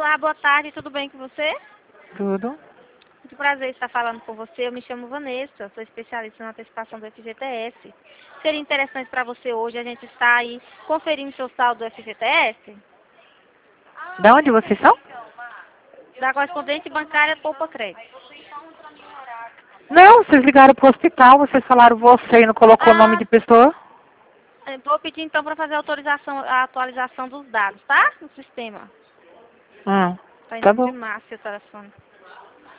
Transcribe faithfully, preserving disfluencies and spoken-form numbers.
Olá, boa tarde, tudo bem com você? Tudo. Muito prazer estar falando com você. Eu me chamo Vanessa, sou especialista na antecipação do F G T S. Seria interessante para você hoje a gente estar aí conferindo seu saldo do F G T S? Da onde vocês são? Da correspondente bancária Poupa Crédito. Não, vocês ligaram pro hospital, vocês falaram você e não colocou o nome Ah, de pessoa. eu vou pedir então para fazer a, autorização, a atualização dos dados, tá? No sistema. Hum, Tá em tá nome de bom. Márcia o telefone.